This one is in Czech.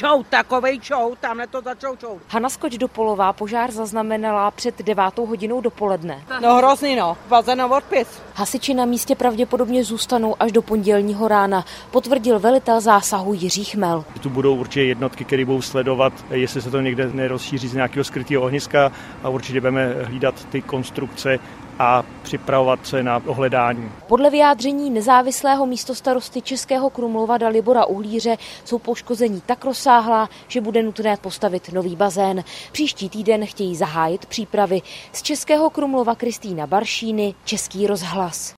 čout, takovej čout, tamhle to začal čout. Hana Skoč-Dopolová požár zaznamenala před 9 hodinou dopoledne. No hrozný, no, bazén odpis. Hasiči na místě pravděpodobně zůstanou až do pondělního rána, potvrdil velitel zásahu Jiří Chmel. Tu budou určitě jednotky, které budou sledovat, jestli se to někde nerozšíří z nějakého skrytého ohniska, a určitě budeme hlídat ty konstrukce a připravovat se na ohledání. Podle vyjádření nezávislého místostarosty Českého Krumlova Dalibora Uhlíře jsou poškození tak rozsáhlá, že bude nutné postavit nový bazén. Příští týden chtějí zahájit přípravy. Z Českého Krumlova Kristýna Baršíny, Český rozhlas.